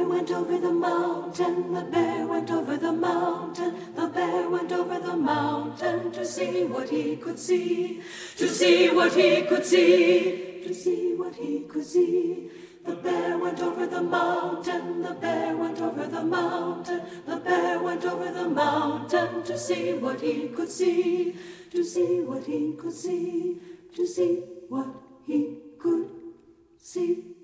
went over the mountain, the bear went over the mountain, the bear went over the mountain to see what he could see, to see what he could see, to see what he could see. The bear went over the mountain, the bear went over the mountain, the bear went over the mountain to see what he could see, to see what he could see, to see what he could see.